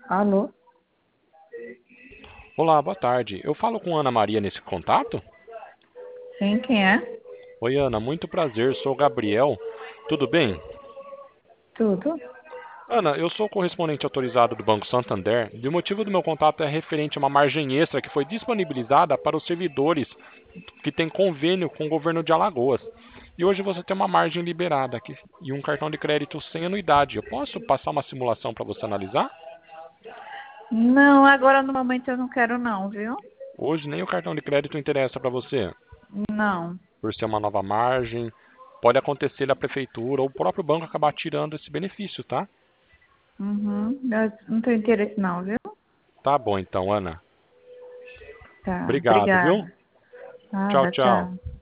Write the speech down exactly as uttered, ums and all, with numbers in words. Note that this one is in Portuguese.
Alô? Olá, boa tarde. Eu falo com Ana Maria nesse contato? Sim, quem é? Oi, Ana, muito prazer. Sou o Gabriel. Tudo bem? Tudo? Ana, eu sou correspondente autorizado do Banco Santander e o motivo do meu contato é referente a uma margem extra que foi disponibilizada para os servidores que têm convênio com o governo de Alagoas. E hoje você tem uma margem liberada aqui e um cartão de crédito sem anuidade. Eu posso passar uma simulação para você analisar? Não, agora no momento eu não quero não, viu? Hoje nem o cartão de crédito interessa para você, Não. por ser uma nova margem. Pode acontecer da prefeitura ou o próprio banco acabar tirando esse benefício, tá? Uhum. Eu não tenho interesse não, viu? Tá bom então, Ana. Tá, Obrigado, viu? obrigada. Tchau, Nada, tchau. tchau.